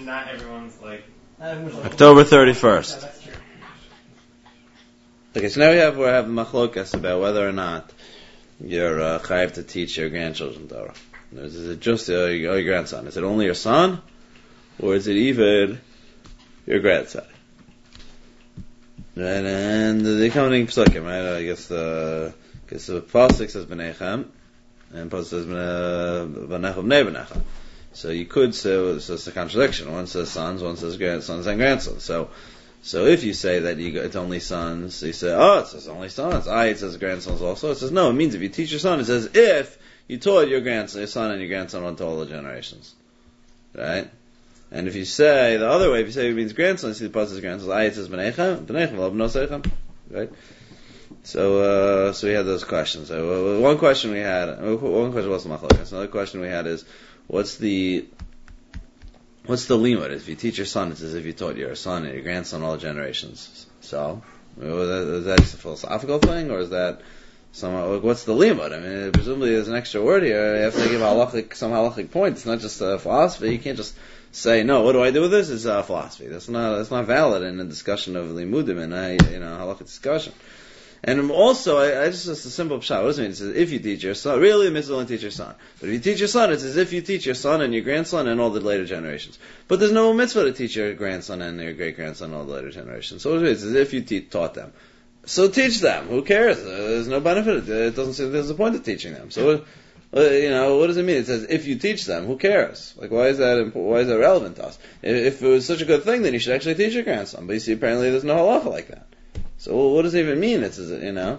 not everyone's like... October 31st. No, that's true. Okay, so now we have machlokas about whether or not you're chayav to teach your grandchildren Torah. Is it just your grandson? Is it only your son, or is it even your grandson? Right, and the accompanying psukim, right? I guess the pasuk says b'nechem, and pasuk says b'nechem b'nei. So you could say, so it's a contradiction. One says sons, one says grandsons and grandsons. So if you say that it's only sons, so you say, it says only sons. It says grandsons also. It says no. It means if you teach your son, it says if you taught your son and your grandson unto all the generations, right? And if you say the other way, if you say it means grandson, you see the pasuk says grandsons. It says b'nechem v'lo right? So we had those questions. So one question was the machlokes. Another question we had is, what's the limit? If you teach your son, it's as if you taught your son and your grandson all generations. So, is that just a philosophical thing, or is that somehow, what's the limit? I mean, presumably there's an extra word here. You have to give some halachic point. It's not just a philosophy. You can't just say, no, what do I do with this? It's philosophy. That's not valid in a discussion of limudim and halachic discussion. And also, just a simple pshat. What does it mean? It says, if you teach your son, really, it means only teach your son. But if you teach your son, it's as if you teach your son and your grandson and all the later generations. But there's no mitzvah to teach your grandson and your great-grandson and all the later generations. So it's as if you taught them. So teach them. Who cares? There's no benefit. It doesn't say there's a point of teaching them. So, what does it mean? It says, if you teach them, who cares? Like, why is that relevant to us? If it was such a good thing, then you should actually teach your grandson. But you see, apparently there's no halacha like that. So what does it even mean? And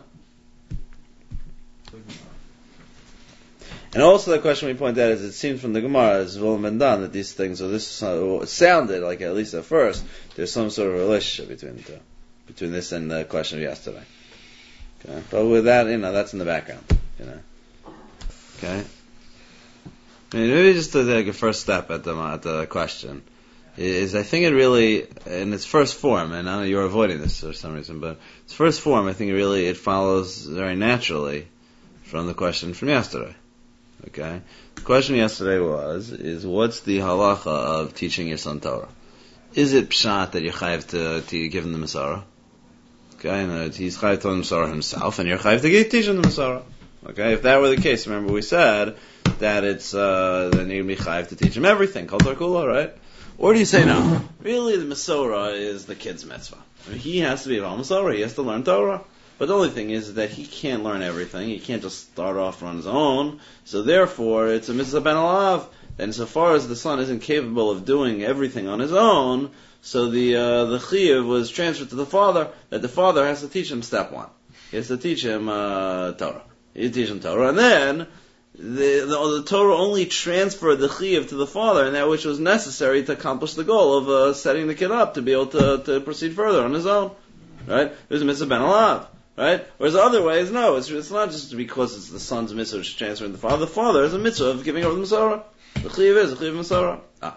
also the question we point out is, it seems from the Gemara, as Zvul ben Dan, that these things, it sounded like, at least at first, there's some sort of relationship between the two, between this and the question of yesterday. Okay, but with that, that's in the background. Okay. I mean, maybe just to take a first step at the question. Is I think it really, in its first form, and I know you're avoiding this for some reason, but its first form, I think it follows very naturally from the question from yesterday. Okay? The question yesterday is what's the halacha of teaching your son Torah? Is it pshat that you're chayav to give him the Masorah? Okay? And he's chayav to the Masorah himself, and you're chayav to teach him the Masorah. Okay? If that were the case, remember we said that it's, then you'd be chayav to teach him everything, kol tarkula, right? Or do you say no? Really, the Masorah is the kid's mitzvah. I mean, he has to be a Masorah. He has to learn Torah. But the only thing is that he can't learn everything. He can't just start off on his own. So therefore, it's a mitzvah ben alav. And so far as the son isn't capable of doing everything on his own, so the chiyuv was transferred to the father, that the father has to teach him step one. He has to teach him Torah. He teach him Torah, and then the Torah only transferred the chiyuv to the father, and that which was necessary to accomplish the goal of setting the kid up to be able to proceed further on his own. Right? There's a mitzvah ben alav. Right? Whereas other ways, no, it's not just because it's the son's mitzvah which is transferring to the father. The father is a mitzvah of giving over the Masorah. The chiyuv is a chiyuv Masorah.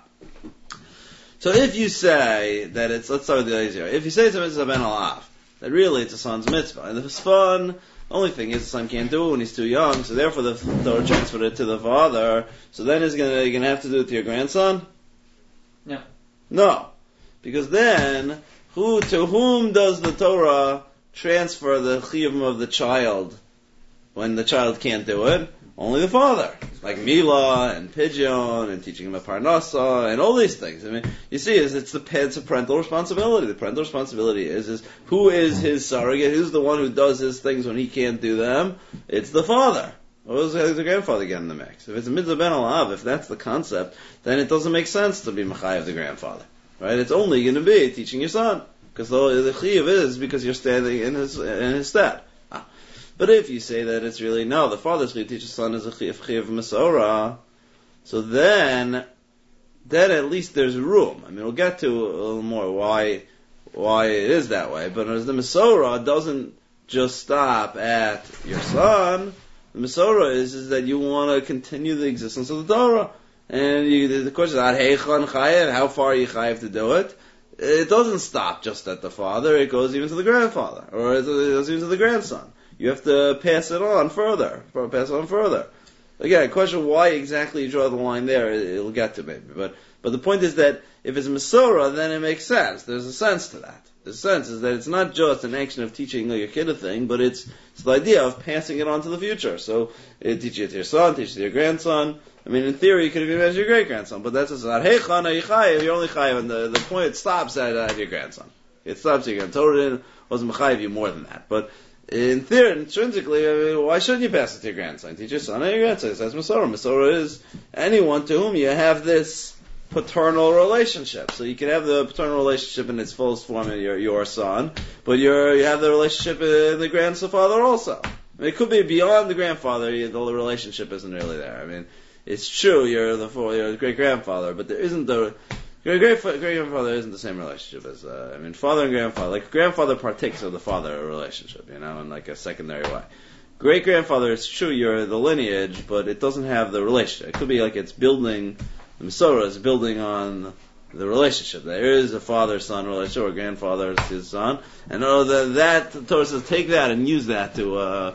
So if you say that let's start with the easier. If you say it's a mitzvah ben alav, that really it's a son's mitzvah, and if it's fun, the only thing is the son can't do it when he's too young, so therefore the Torah transferred it to the father. So then you're gonna have to do it to your grandson? No. Because then, to whom does the Torah transfer the chiyuv of the child when the child can't do it? Only the father. Like Milah and Pidyon and teaching him a Parnasa and all these things. I mean, you see, it's a parental responsibility. The parental responsibility is who is his surrogate? Who's the one who does his things when he can't do them? It's the father. Or does the grandfather get in the mix? If it's a mitzvah ben alav, if that's the concept, then it doesn't make sense to be mechayev the grandfather. Right? It's only going to be teaching your son. Because the chiyuv is because you're standing in his stead. But if you say that it's really, no, the father's chiyuv to teach his son is a chiyuv Masorah, so then at least there's room. I mean, we'll get to a little more why it is that way. But as the Masorah doesn't just stop at your son, the Masorah is that you want to continue the existence of the Torah. And the question is, how far are you chayav to do it? It doesn't stop just at the father, it goes even to the grandfather, or it goes even to the grandson. You have to pass it on further. Again, question why exactly you draw the line there, it'll get to maybe. But the point is that if it's Masorah, then it makes sense. There's a sense to that. The sense is that it's not just an action of teaching your kid a thing, but it's the idea of passing it on to the future. So, teach it to your son, teach it to your grandson. I mean, in theory, you could even imagine your great-grandson, but that's just not, hey, Chana, you're only chayiv, and the point, it stops at your grandson. It stops at your grandson. Torah wasn't mechayiv you more than that. But in theory, intrinsically, I mean, why shouldn't you pass it to your grandson? Teach your son and your grandson. That's Masorah. Masorah is anyone to whom you have this paternal relationship. So you can have the paternal relationship in its fullest form in your son, but you have the relationship in the grandfather also. I mean, it could be beyond the grandfather, the relationship isn't really there. I mean, it's true, you're the great-grandfather, but there isn't great-grandfather isn't the same relationship as, father and grandfather, like grandfather partakes of the father relationship, in like a secondary way. Great-grandfather, it's true, you're the lineage, but it doesn't have the relationship. It could be like it's building, the Masorah is building on the relationship. There is a father-son relationship, or grandfather to his son, and that the Torah says take that and use that to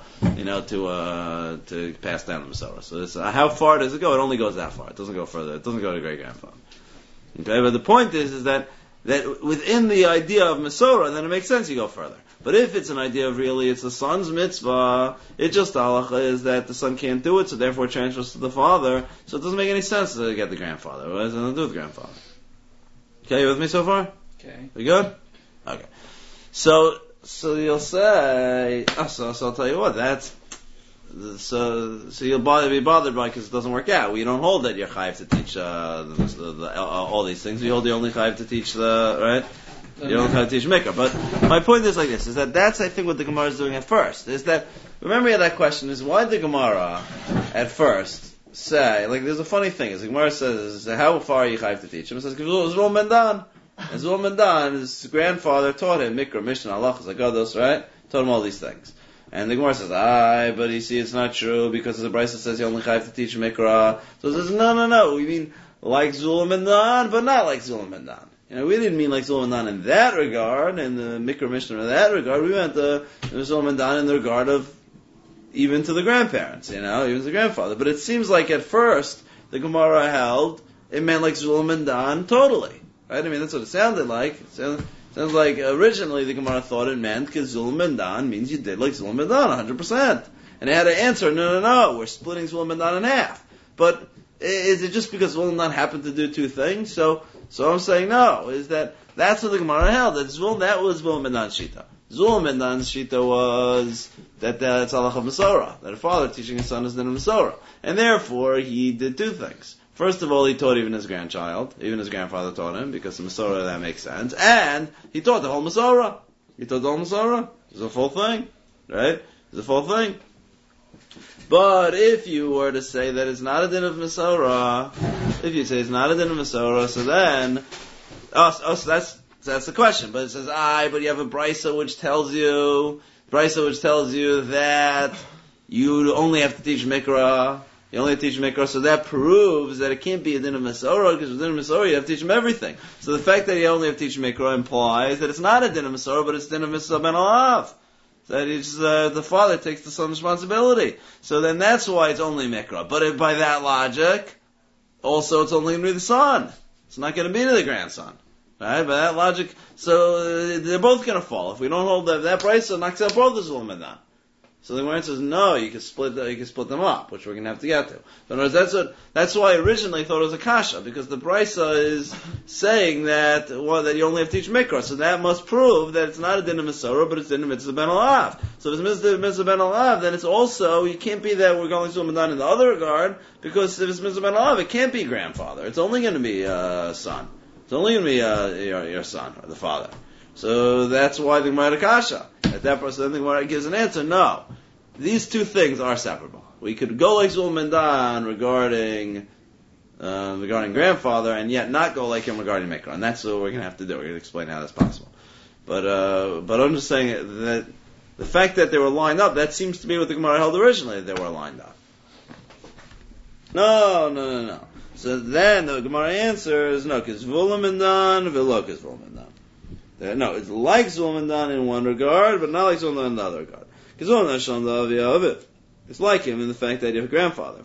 pass down the Masorah. So this, how far does it go? It only goes that far. It doesn't go further. It doesn't go to great-grandfather. Okay, but the point is that within the idea of Masorah, then it makes sense you go further. But if it's an idea of really it's the son's mitzvah, it just halacha is that the son can't do it, so therefore it transfers to the father. So it doesn't make any sense to get the grandfather. What does it have to do with the grandfather? Okay, you with me so far? Okay. You good? Okay. So you'll say, so I'll tell you what, so you'll be bothered by because it doesn't work out. We don't hold that you're chayiv to teach all these things. We hold you only chayiv to teach right? You don't have to teach Mikra. But my point is like this, is that's I think what the Gemara is doing at first. Is that, remember that question is, why did the Gemara at first say, like there's a funny thing, is the Gemara says, how far are you chayiv to teach him? It says, Zul Mendan. And Zul Mendan, his grandfather taught him Mikra, Mishnah, Halachos, Agados, right? Taught him all these things. And the Gemara says, but you see it's not true, because the Brisa says you only chayiv to teach Mikra. So it says, no, we mean like Zul Mendan, but not like Zul Mendan. We didn't mean like Zul Mendan in that regard, and the Mikra Mishnah in that regard. We meant the Zul Mendan in the regard of even to the grandparents, even to the grandfather. But it seems like at first the Gemara held it meant like Zul Mendan totally, right? I mean that's what it sounded like. It sounds like originally the Gemara thought it meant because Zul Mendan means you did like Zul Mendan 100%, and it had to answer no, we're splitting Zul Mendan in half. But is it just because Zul Mendan happened to do two things? So I'm saying no, is that's what the Gemara held, that was Zul Mendan's Shita. Zul Mendan's Shita was that it's halach of Masorah, that a father teaching his son is then a Masorah. And therefore, he did two things. First of all, he taught even his grandchild, even his grandfather taught him, because the Masorah, that makes sense. And he taught the whole Masorah. It's a full thing, right? It's a full thing. But if you were to say that it's not a din of Masorah, so then, so that's the question. But it says, but you have a brisa which tells you that you only have to teach Mikra. You only have to teach Mikra, so that proves that it can't be a din of Masorah, because with din of Masorah you have to teach him everything. So the fact that you only have to teach Mikra implies that it's not a din of Masorah, but it's a din of Mitzvah ben Olav. That it's, the father takes the son's responsibility. So then that's why it's only Mikra. But by that logic, also it's only going to be the son. It's not going to be to the grandson. Right? By that logic, so they're both going to fall. If we don't hold that price, it knocks out both the Zul Mendan. So the Gemara says, no, you can split them up, which we're going to have to get to. In other words, that's why I originally thought it was a kasha, because the Brisa is saying that you only have to teach Mikra, so that must prove that it's not a din of Masorah, but it's din of Mitzvah ben Olav. So if it's Mitzvah ben Olav, then it's also, you can't be that we're going to Mendan in the other regard, because if it's Mitzvah ben Olav, it can't be grandfather. It's only going to be son. It's only going to be your son, or the father. So that's why the Gemara had a kasha. At that point, then the Gemara gives an answer, no. These two things are separable. We could go like Zul Mendan regarding grandfather, and yet not go like him regarding Mikra. And that's what we're going to have to do. We're going to explain how that's possible. But I'm just saying that the fact that they were lined up, that seems to be what the Gemara held originally, that they were lined up. No. So then the Gemara answers, no, because Zul Mendan, V'lo is Zul Mendan. No, it's like Zul Mendan in one regard, but not like Zul Mendan in the other regard. Because Zul Mendan Shalom Da'avi Avit. is like him in the fact that you have a grandfather.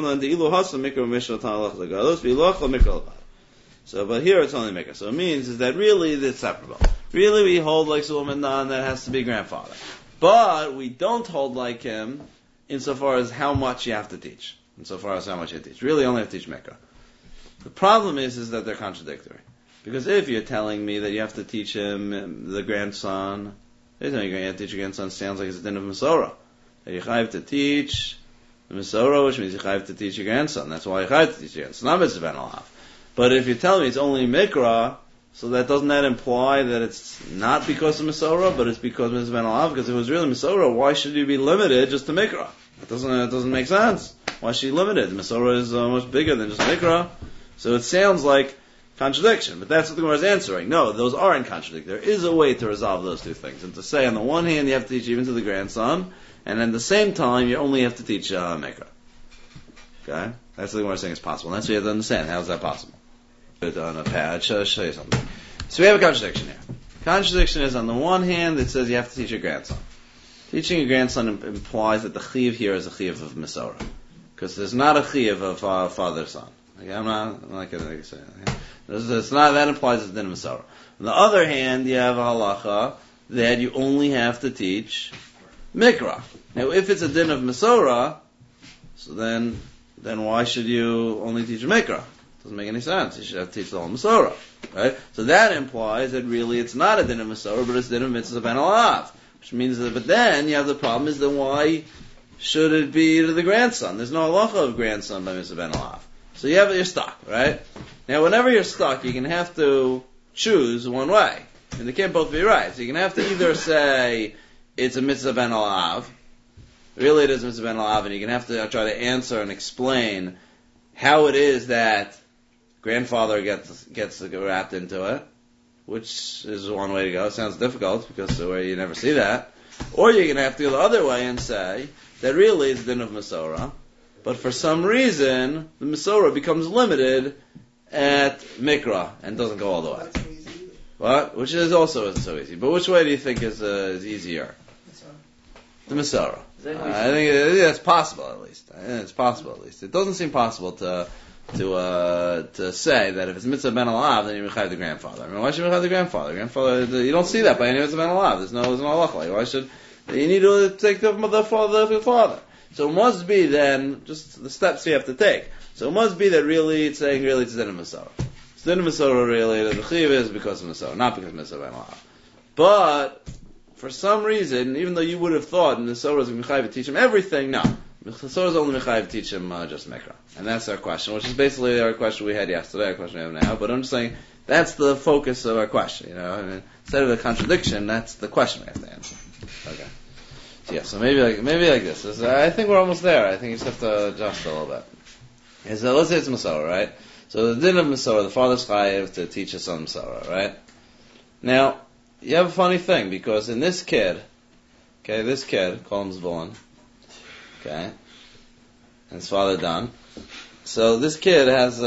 So, but here it's only Mikra. So it means is that really it's separable. Really we hold like Suleiman Dan that has to be grandfather. But we don't hold like him insofar as how much you have to teach. Insofar as how much you teach. Really only have to teach Mikra. The problem is that they're contradictory. Because if you're telling me that you have to teach him the grandson, you have to teach your grandson sounds like it's a din of Masorah. That you have to teach the Masorah, which means you have to teach your grandson. That's why you have to teach your grandson. Not Mitzvah Ben Alav. But if you're telling me it's only Mikra, so doesn't that imply that it's not because of Masorah, but it's because of Mitzvah Ben Alav? Because if it was really Masorah, why should you be limited just to Mikra? It doesn't make sense. Why should you be limited? Masorah is much bigger than just Mikra. So it sounds like contradiction, but that's what the Gemara is answering. No, those aren't contradictory. There is a way to resolve those two things. And to say, on the one hand, you have to teach even to the grandson, and at the same time, you only have to teach Mikra. Okay? That's what the Gemara is saying is possible. And that's what you have to understand. How is that possible? Put it on a pad. I'll show you something. So we have a contradiction here. Contradiction is, on the one hand, it says you have to teach your grandson. Teaching your grandson implies that the chiyuv here is a chiyuv of Masorah. Because there's not a chiyuv of father-son. Okay, I'm not going to say that. It's not, that implies it's din of Masorah. On the other hand, you have a halacha that you only have to teach Mikra. Now, if it's a din of Masorah, so then why should you only teach Mikra? Doesn't make any sense. You should have to teach the whole Masorah, right? So that implies that really it's not a din of Masorah, but it's din of Mitzvah Ben Alav, which means that. But then you have the problem is that why should it be to the grandson? There's no halacha of grandson by Mitzvah Ben Alav. So you're stuck, right? Now, whenever you're stuck, you're going to have to choose one way. And they can't both be right. So you're going to have to either say it's a Mitzvah Ben Alav, really it is Mitzvah Ben Alav, and you're going to have to try to answer and explain how it is that grandfather gets wrapped into it, which is one way to go. It sounds difficult because the way you never see that. Or you're going to have to go the other way and say that really it's din of Masorah, but for some reason, the Masorah becomes limited at Mikra and doesn't go all the way. That's so easy. What? Which is also isn't so easy. But which way do you think is easier? The Masorah. I think that's possible at least. I think it's possible at least. It doesn't seem possible to say that if it's Mitzvah Ben Alav, then you mechayev the grandfather. I mean, why should you mechayev the grandfather? You don't see that by any Mitzvah Ben Alav. There's no halacha. Why should you need to take the father? So it must be then, just the steps you have to take. So it must be that really it's saying it's din of Masorah. It's din of Masorah really, the chiyuv is because of Masorah, not because of Mitzvah Ben Alav. But, for some reason, even though you would have thought Masorah is mechayev to teach him everything, no. Masorah is only mechayev to teach him just Mikra. And that's our question, which is basically our question we had yesterday, our question we have now. But I'm just saying, that's the focus of our question, I mean, instead of a contradiction, that's the question we have to answer. Okay. Yeah, so maybe like this. I think we're almost there. I think you just have to adjust a little bit. So let's say it's Masorah, right? So the din of Masorah, the father's chayav to teach his son Masorah, right? Now, you have a funny thing, because in this kid, call him Zvulun, and his father Dan. So this kid has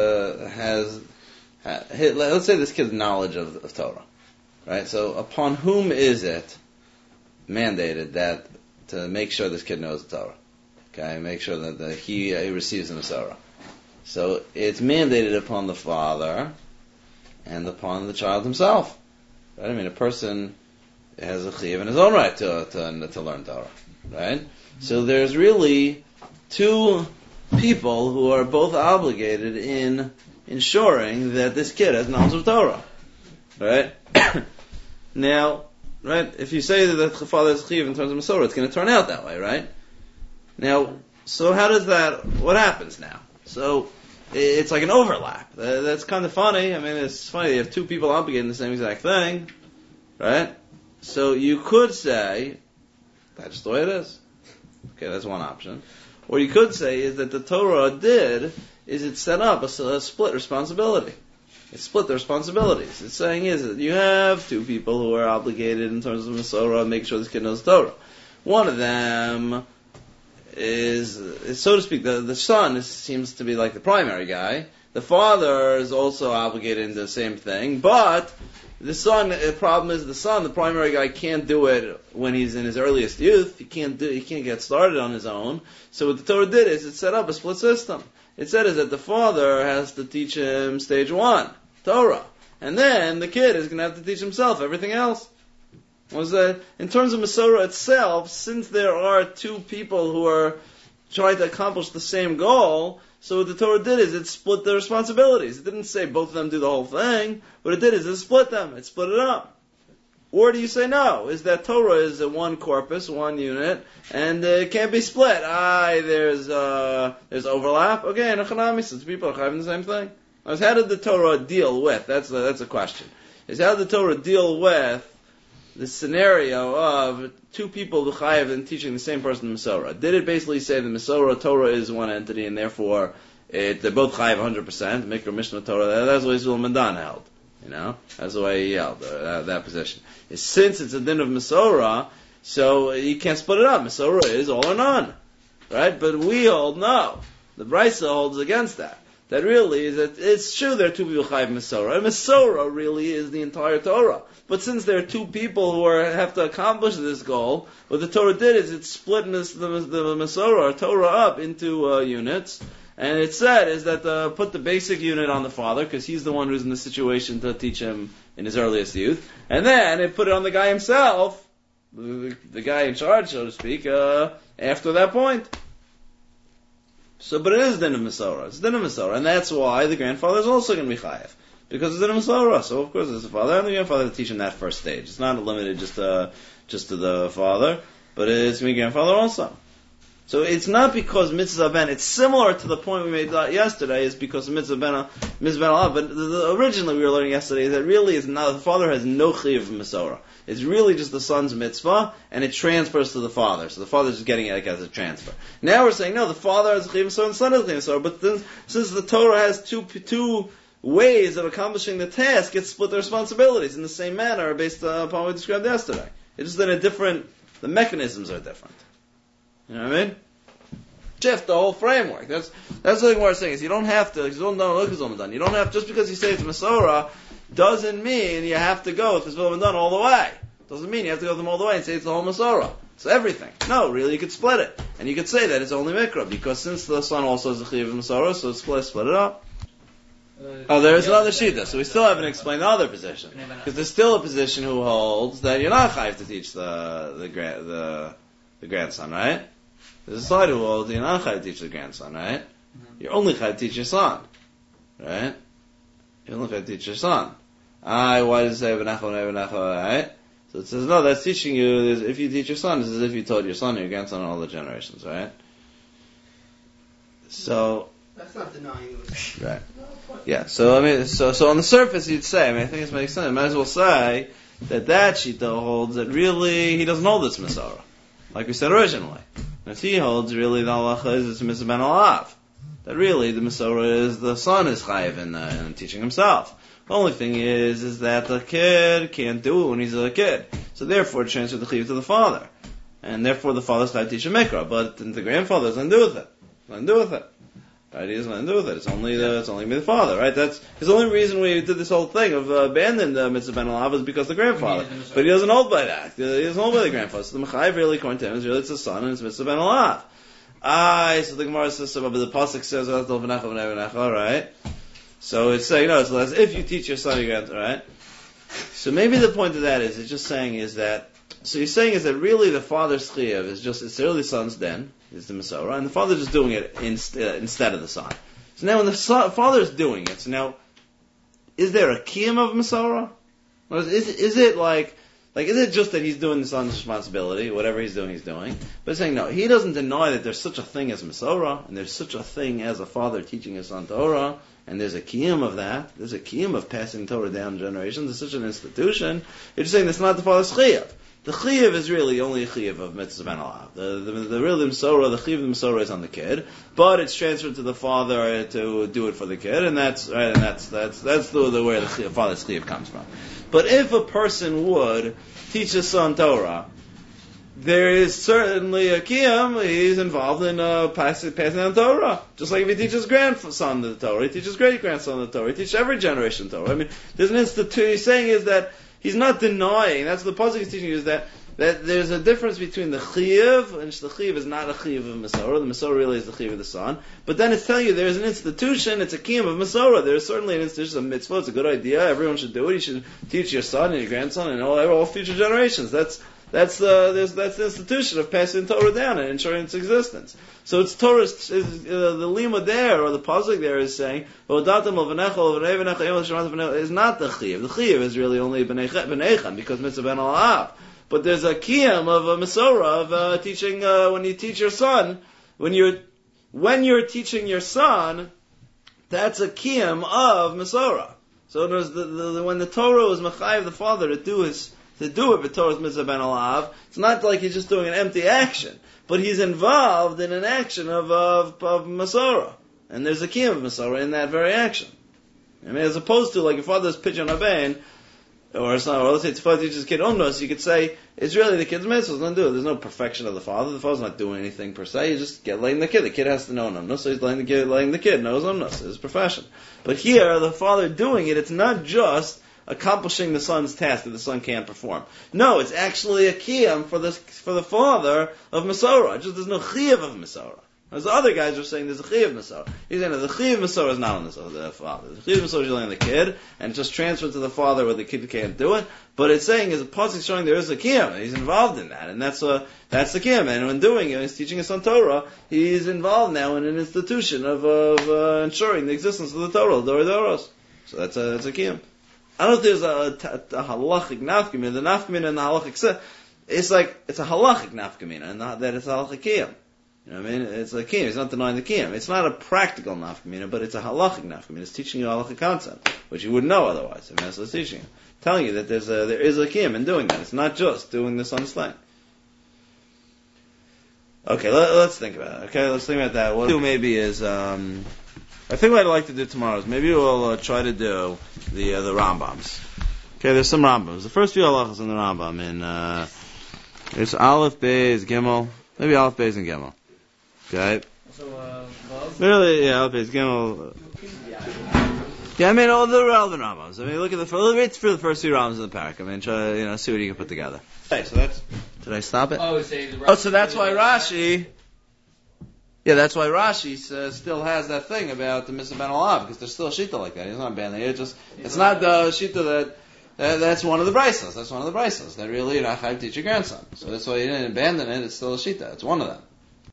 let's say this kid's knowledge of Torah, right? So upon whom is it mandated that to make sure this kid knows the Torah? Okay, make sure that he receives the Masorah. So it's mandated upon the father and upon the child himself. Right? I mean, a person has a chiyuv in his own right to learn Torah, right? So there's really two people who are both obligated in ensuring that this kid has knowledge of Torah, right? Now, right, if you say that the father has chiyuv in terms of Masorah, it's going to turn out that way, right? Now, so how does that, what happens now? So, it's like an overlap. That's kind of funny. I mean, it's funny, you have two people obligated in the same exact thing, right? So you could say, that's just the way it is. Okay, that's one option. Or you could say is that the Torah it set up a split responsibility. It split the responsibilities. It's saying is that you have two people who are obligated in terms of Masorah, make sure this kid knows Torah. One of them is so to speak, the son seems to be like the primary guy. The father is also obligated in the same thing, but The son, the problem is the son, the primary guy, can't do it when he's in his earliest youth. He can't get started on his own. So what the Torah did is it set up a split system. It said is that the father has to teach him stage 1, Torah. And then the kid is going to have to teach himself everything else. Was that in terms of Masorah itself, since there are two people who are trying to accomplish the same goal, so what the Torah did is it split the responsibilities. It didn't say both of them do the whole thing. What it did is it split them. It split it up. Or do you say no? Is that Torah is a one corpus, one unit, and it can't be split? There's overlap. Okay, and Echanami, since people are having the same thing. How did the Torah deal with? That's a question. Is how did the Torah deal with the scenario of two people l'chayev and teaching the same person Masorah? Did it basically say the Masorah Torah is one entity and therefore they're both chayev 100%? Mikra Mishnah Torah. That's the way Zul Mandan held. That's the way he held that position. Since it's a din of Masorah, so you can't split it up. Masorah is all or none, right? But we hold no. The Brisa holds against that. That really is that it's true there are two people chayev Masorah. And Masorah really is the entire Torah. But since there are two people who have to accomplish this goal, what the Torah did is it split the Masorah, or Torah, up into units. And it said is that put the basic unit on the father, because he's the one who's in the situation to teach him in his earliest youth. And then it put it on the guy himself, the guy in charge, so to speak, after that point. So, but it is din of Masorah. It's din of Masorah. And that's why the grandfather is also going to be chayev. Because it's din of Masorah. So, of course, it's the father and the grandfather to teach him that first stage. It's not limited just to the father, but it's going to be grandfather also. So it's not because mitzvah ben, it's similar to the point we made yesterday, is because of mitzvah ben alav, but originally we were learning yesterday that really is not, the father has no chiyuv of Masorah. It's really just the son's mitzvah, and it transfers to the father. So the father's just getting it like as a transfer. Now we're saying, no, the father has chiyuv Masorah and the son has chiyuv Masorah, but then, since the Torah has two ways of accomplishing the task, it split the responsibilities in the same manner based upon what we described yesterday. It's just that the mechanisms are different. You know what I mean? Shift the whole framework. That's the thing we're saying is you don't have to. You don't have, just because you say it's Masorah doesn't mean you have to go with the Zul Mandan all the way. Doesn't mean you have to go with them all the way and say it's the whole Masorah. It's everything. No, really, you could split it, and you could say that it's only Mikra because since the son also has a chiyuv of Masorah, so split it up. There is another shita, so we still haven't explained the other position because there's still a position who holds that you're not chayiv to teach the grandson, right? There's a side who holds you're not chayiv to teach the grandson, right? You're only chayiv to teach your son, right? You're only chayiv to teach your son. Why does it say v'nachal, right? So it says no, that's teaching you. If you teach your son, it's as if you taught your son, your grandson, and all the generations, right? So that's not denying it. Right. Yeah. So on the surface, you'd say. I think it makes sense. You might as well say that shita holds that really he doesn't hold this Masorah, like we said originally. If he holds really the halacha is it's mitzvah ben alav. That really the Masorah is the son is chayiv in teaching himself. The only thing is that the kid can't do it when he's a kid. So therefore, it transfers the chiyuv to the father, and therefore the father's chayiv to teach a mikra. But the grandfather doesn't do with it. Doesn't do with it. Right? He doesn't do with it. It's only the father. Right? That's the only reason we did this whole thing of abandoning the mitzvah ben alav is because the grandfather. But he doesn't hold by that. He doesn't hold by the grandfather. So the mechayiv really, according to him, is really it's the son and it's mitzvah ben alav. So the Gemara says, but the pasuk says, right? So it's saying, no, it's as if you teach your son, your grandson, right? So maybe the point of that is, it's just saying is that, so you're saying is that really the father's chiyuv is just, it's really the son's den, is the Masorah, and the father's just doing it instead of the son. So now when the father's doing it, so now, is there a kiyum of Masorah? Or is it like, is it just that he's doing the son's responsibility, whatever he's doing, But it's saying, no, he doesn't deny that there's such a thing as Masorah, and there's such a thing as a father teaching his son Torah, and there's a kiyum of that, there's a kiyum of passing Torah down generations, there's such an institution. You're just saying that's not the father's chiyuv. The chiyuv is really only a chiyuv of mitzvah ben alav. The real Masorah, the chiyuv of the Masorah is on the kid, but it's transferred to the father to do it for the kid, and that's right, and that's where the father's chiyuv comes from. But if a person would teach his son Torah, there is certainly a kiyum. He's involved in passing on Torah. Just like if he teaches grandson the Torah, he teaches great grandson the Torah, he teaches every generation the Torah. I mean, there's an institute. He's saying is that he's not denying. That's the pasuk he's teaching you, is that there's a difference between the chiyuv, and the chiyuv is not a chiyuv of Masorah. The Masorah really is the chiyuv of the son. But then it's telling you there's an institution. It's a kiyum of Masorah. There's certainly an institution, a mitzvah. It's a good idea. Everyone should do it. You should teach your son and your grandson and all future generations. That's the institution of passing Torah down and ensuring its existence. So it's Torah, the lima there, or the pasuk there is saying, is not the chiyuv. The chiyuv is really only b'neicha, because mitzvah ben al-av. But there's a kiyum of a Masorah of teaching, when you teach your son, when you're teaching your son, that's a kiyum of Masorah. So there's when the Torah was machayev the father to do it, but Torah's mitzvah ben al-av, it's not like he's just doing an empty action, but he's involved in an action of Masorah. And there's a kiyum of Masorah in that very action. I mean, as opposed to like your father's pidyon abein, or let's say the father teaches his kid omnos, you could say it's really the kid's mitzvah. Doesn't do it. There's no perfection of the father. The father's not doing anything per se. He's just letting the kid. The kid has to know omnos, so he's letting the kid know his omnos, his profession. But here, the father doing it, it's not just accomplishing the son's task that the son can't perform. No, it's actually a kiyum for the father of Masorah. Just there's no chiyuv of Masorah. As the other guys are saying, there's a chiyuv Masorah. He's saying that the chiyuv Masorah is not on the father. The chiyuv Masorah is only on the kid, and just transferred to the father where the kid can't do it. But it's saying is a pasuk showing there is a kiyum. He's involved in that, and that's the kiyum. And when doing it, he's teaching his son Torah. He's involved now in an institution of ensuring the existence of the Torah, the Doros. So that's a kiyum. I don't know if there's a halachic nafkamina. The nafkamina and the halachic it's a halachic nafkamina, and that it's a halachic kiyum. You know what I mean? It's a kiyum. It's not denying the kiyum. It's not a practical nafkamina, but it's a halachic nafkamina. It's teaching you a halachic concept, which you wouldn't know otherwise. I mean, that's what it's teaching you. Telling you that there is a kiyum in doing that. It's not just doing this on thing. Okay, let's think about it. Okay, let's think about that. What we'll do maybe is, I think what I'd like to do tomorrow is maybe we'll try to do the Rambams. Okay, there's some Rambams. The first few halachas in the Rambam, it's Aleph, Beis, Gimel, maybe Aleph, Beis, and Gimel. Okay? So, really, yeah, Aleph, Beis, Gimel. Yeah, I mean, all the relevant Rambams. I mean, look at read through the first few Rambams in the parak. I mean, try, see what you can put together. Okay, so did I stop it? So that's why Rashi... Yeah, that's why Rashi still has that thing about the mitzvah ben al-av, because there's still a shita like that. He's not abandoning it. It's not the shita that's one of the brisos. That's one of the brisos that really Rachel teach your grandson. So that's why he didn't abandon it. It's still a shita. It's one of them.